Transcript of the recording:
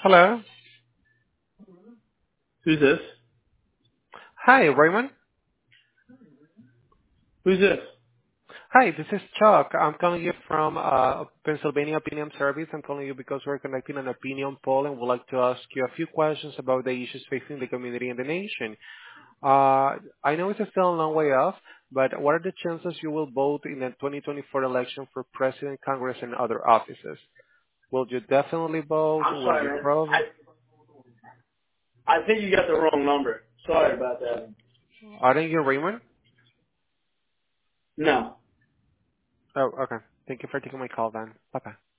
Hello. Who's this? Hi, Raymond. Who's this? Hi, this is Chuck. I'm calling you from Pennsylvania Opinion Service. I'm calling you because we're conducting an opinion poll and would like to ask you a few questions about the issues facing the community and the nation. I know it's still a long way off, but what are the chances you will vote in the 2024 election for president, Congress, and other offices? Will you definitely vote? I'm Will sorry, you man. probably? I think you got the wrong number. Sorry about that. Aren't you Raymond? No. Oh, okay. Thank you for taking my call then. Bye-bye.